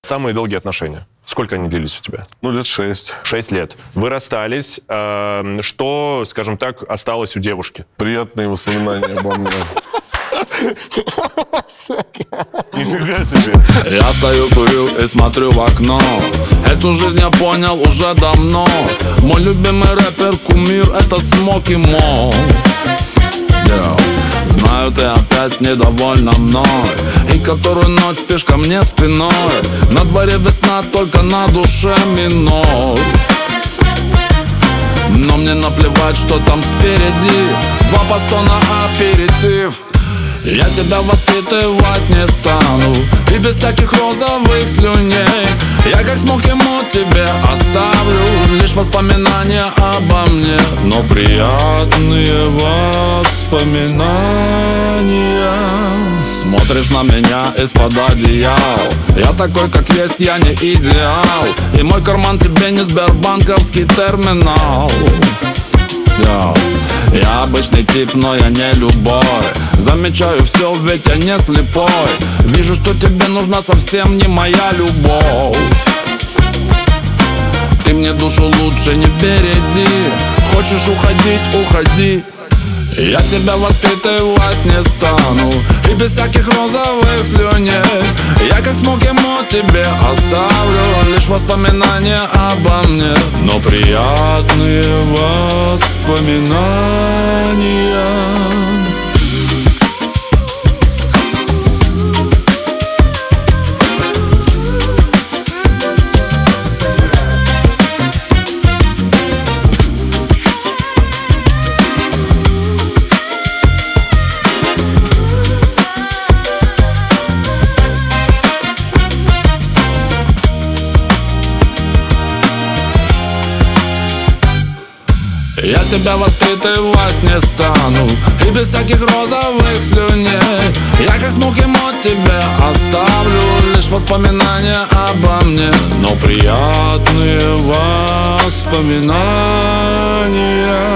Самые долгие отношения. Сколько они длились у тебя? Ну, лет 6. 6 лет. Вы расстались. Что, скажем так, осталось у девушки? Приятные воспоминания обо мне. Нифига себе. Я стою, курю и смотрю в окно. Эту жизнь я понял уже давно. Мой любимый рэпер, кумир, это Смоки Мо. Знаю, ты опять недовольна мной, и которую ночь спишь ко мне спиной. На дворе весна, только на душе минор. Но мне наплевать, что там спереди. 2 постона аперитив. Я тебя воспитывать не стану, и без всяких розовых слюней. Я как Смоки Мо тебе оставлю лишь воспоминания обо мне, но приятные воспоминания. Смотришь на меня из-под одеял. Я такой, как есть, я не идеал. И мой карман тебе не сбербанковский терминал. Я обычный тип, но я не любой. Замечаю все, ведь я не слепой. Вижу, что тебе нужна совсем не моя любовь. Ты мне душу лучше не береди. Хочешь уходить, уходи. Я тебя воспитывать не стану, и без всяких розовых слюней. Я как Смоки Мо тебе оставлю лишь воспоминания обо мне, но приятные воспоминания. Я тебя воспитывать не стану, и без всяких розовых слюней. Я как Смоки Мо тебе оставлю лишь воспоминания обо мне, но приятные воспоминания.